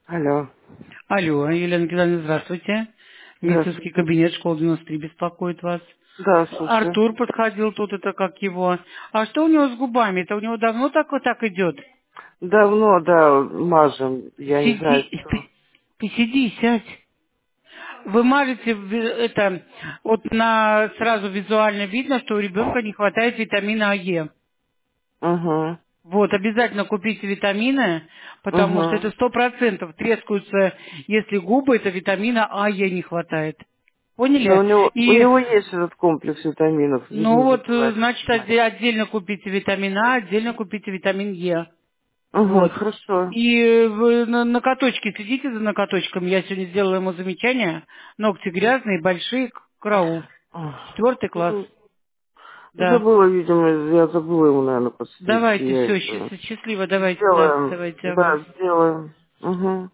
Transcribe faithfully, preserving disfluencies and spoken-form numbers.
Алло. Алло, Елена Николаевна, здравствуйте. Медицинский Здравствуйте. кабинет, школа девяносто три беспокоит вас. Да, слушаю. Артур подходил, тут это как его. А что у него с губами? Это у него давно так вот так идет? Давно, да, мажем. Я не знаю, Сиди, что. пи- посиди, сядь. Вы мажете ви- это, вот на сразу визуально видно, что у ребенка не хватает витамина А Е. Угу. Вот, обязательно купите витамины, потому что Угу. это сто процентов трескаются, если губы, это витамина А Е не хватает. Но у Поняли? него, у И, него есть этот комплекс витаминов, ведь ну не вот, э, забывайте. значит, отде- отдельно купите витамин А, отдельно купите витамин Е. Угу, Вот. хорошо. И э, вы на ноготочки следите за ноготочками. Я сегодня сделала ему замечание. Ногти грязные, большие, к- караул. Четвертый класс. Ну, Да. забыла, видимо, я забыла ему, наверное, подстричь. Давайте, Я все, это... счастливо, давайте, да, Сделаем. давайте, ага. Да, сделаем. Угу.